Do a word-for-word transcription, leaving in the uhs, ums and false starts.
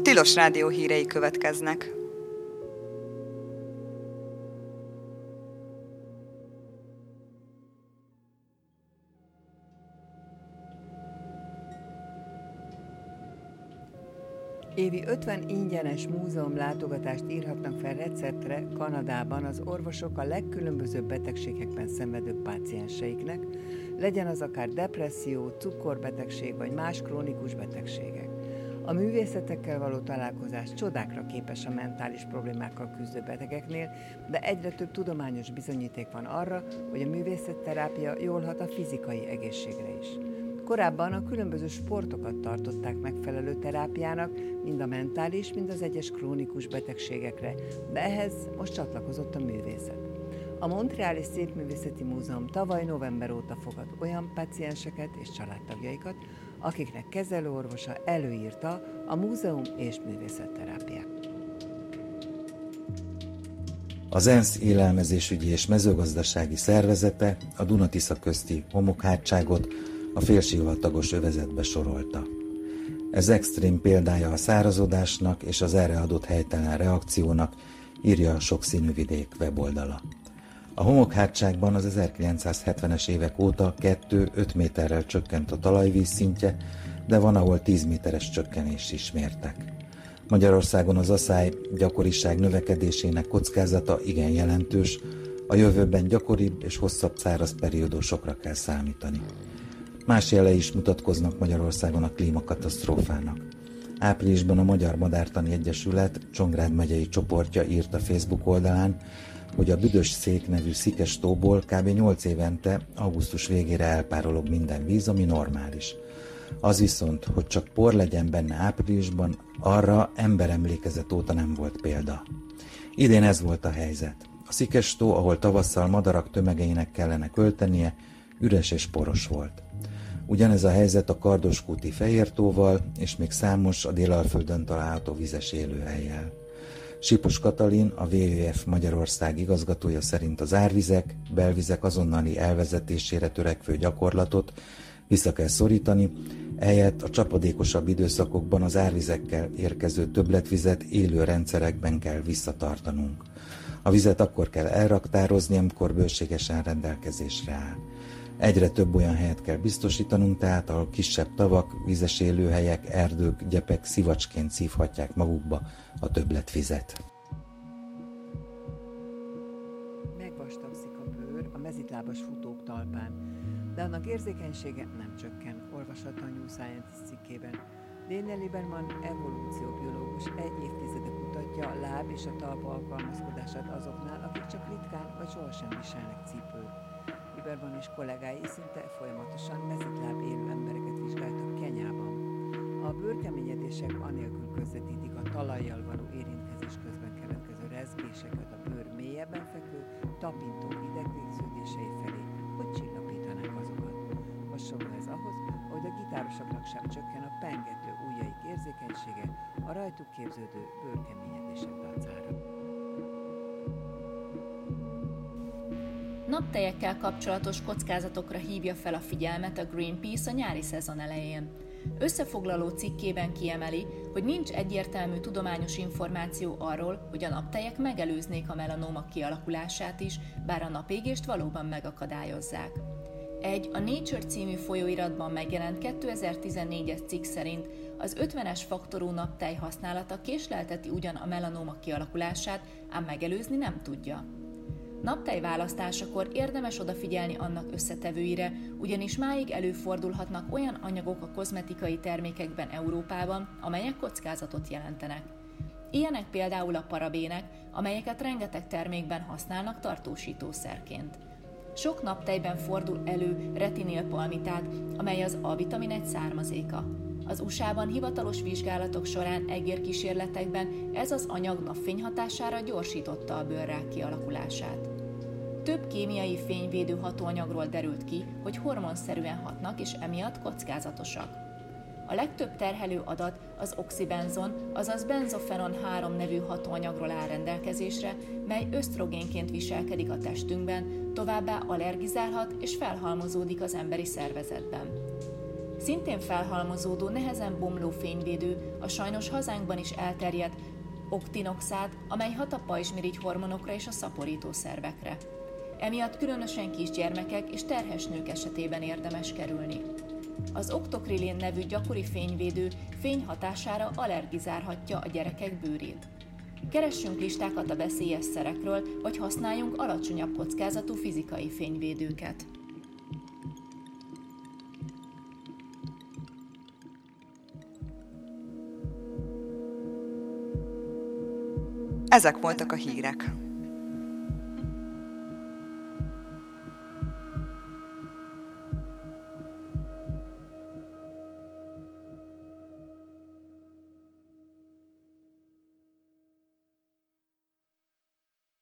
Tilos Rádió hírei következnek. Évi ötven ingyenes múzeum látogatást írhatnak fel receptre Kanadában az orvosok a legkülönbözőbb betegségekben szenvedő pácienseiknek, legyen az akár depresszió, cukorbetegség vagy más krónikus betegségek. A művészetekkel való találkozás csodákra képes a mentális problémákkal küzdő betegeknél, de egyre több tudományos bizonyíték van arra, hogy a művészetterápia jól hat a fizikai egészségre is. Korábban a különböző sportokat tartották megfelelő terápiának, mind a mentális, mind az egyes krónikus betegségekre, de ehhez most csatlakozott a művészet. A Montreali Szépművészeti Múzeum tavaly november óta fogad olyan pácienseket és családtagjaikat, akiknek kezelőorvosa előírta a múzeum és művészetterápiát. Az ENSZ élelmezésügyi és mezőgazdasági szervezete a Duna-Tisza közti homokhátságot a félsivatagos övezetbe sorolta. Ez extrém példája a szárazodásnak és az erre adott helytelen reakciónak, írja a Sokszínű Vidék weboldala. A homokhátságban az ezerkilencszázhetvenes évek óta kettő-öt méterrel csökkent a talajvíz szintje, de van, ahol tíz méteres csökkenést is mértek. Magyarországon az aszály gyakoriság növekedésének kockázata igen jelentős, a jövőben gyakoribb és hosszabb száraz periódusokra kell számítani. Más jelei is mutatkoznak Magyarországon a klímakatasztrófának. Áprilisban a Magyar Madártani Egyesület Csongrád megyei csoportja írt a Facebook oldalán, hogy a Büdös Szék nevű szikes tóból kb. nyolc évente augusztus végére elpárolog minden víz, ami normális. Az viszont, hogy csak por legyen benne áprilisban, arra emberemlékezet óta nem volt példa. Idén ez volt a helyzet. A szikes tó, ahol tavasszal madarak tömegeinek kellene költenie, üres és poros volt. Ugyanez a helyzet a Kardoskúti Fehértóval, és még számos a Délalföldön található vizes élőhellyel. Sipos Katalin, a dupla vé ef Magyarország igazgatója szerint az árvizek, belvizek azonnali elvezetésére törekvő gyakorlatot vissza kell szorítani, ehelyett a csapadékosabb időszakokban az árvizekkel érkező többletvizet élő rendszerekben kell visszatartanunk. A vizet akkor kell elraktározni, amikor bőségesen rendelkezésre áll. Egyre több olyan helyet kell biztosítanunk, tehát ahol kisebb tavak, vizes élőhelyek, erdők, gyepek szivacsként szívhatják magukba a többletvizet. Megvastagszik a bőr a mezitlábas futók talpán, de annak érzékenysége nem csökken, olvasható a New Scientist cikkében. Daniel Lieberman evolúcióbiológus egy évtizede kutatja a láb és a talpa alkalmazkodását azoknál, akik csak ritkán vagy sohasem viselnek cipőt. Lieberman és kollégái szinte folyamatosan mezitláb élő embereket vizsgáltak Kenyában. A bőrkeményedések anélkül közvetítik a talajjal való érintkezés közben keletkező rezgéseket a bőr mélyebben fekvő, tapintó idegvégződései felé, hogy csillapítanák azokat. Hasonló ez ahhoz, hogy a gitárosoknak sem csökken a pengető ujjaik érzékenysége a rajtuk képződő bőrkeményedések dacára. Naptejekkel kapcsolatos kockázatokra hívja fel a figyelmet a Greenpeace a nyári szezon elején. Összefoglaló cikkében kiemeli, hogy nincs egyértelmű tudományos információ arról, hogy a naptejek megelőznék a melanóma kialakulását is, bár a napégést valóban megakadályozzák. Egy a Nature című folyóiratban megjelent kétezer-tizennégyes cikk szerint az ötvenes faktorú naptej használata késlelteti ugyan a melanóma kialakulását, ám megelőzni nem tudja. Naptej választásakor érdemes odafigyelni annak összetevőire, ugyanis máig előfordulhatnak olyan anyagok a kozmetikai termékekben Európában, amelyek kockázatot jelentenek. Ilyenek például a parabének, amelyeket rengeteg termékben használnak tartósítószerként. Sok naptejben fordul elő retinilpalmitát, amely az A-vitamin egy származéka. Az u es á-ban hivatalos vizsgálatok során egérkísérletekben ez az anyag napfény hatására gyorsította a bőrrák kialakulását. Több kémiai fényvédő hatóanyagról derült ki, hogy hormonszerűen hatnak és emiatt kockázatosak. A legtöbb terhelő adat az oxibenzon, azaz benzofenon három nevű hatóanyagról áll rendelkezésre, mely ösztrogénként viselkedik a testünkben, továbbá allergizálhat és felhalmozódik az emberi szervezetben. Szintén felhalmozódó, nehezen bomló fényvédő a sajnos hazánkban is elterjedt oktinoxád, amely hat a pajzsmirigy hormonokra és a szaporító szervekre. Emiatt különösen kisgyermekek és terhes nők esetében érdemes kerülni. Az oktokrilén nevű gyakori fényvédő fény hatására allergizálhatja a gyerekek bőrét. Keressünk listákat a veszélyes szerekről, vagy használjunk alacsonyabb kockázatú fizikai fényvédőket. Ezek voltak a hírek.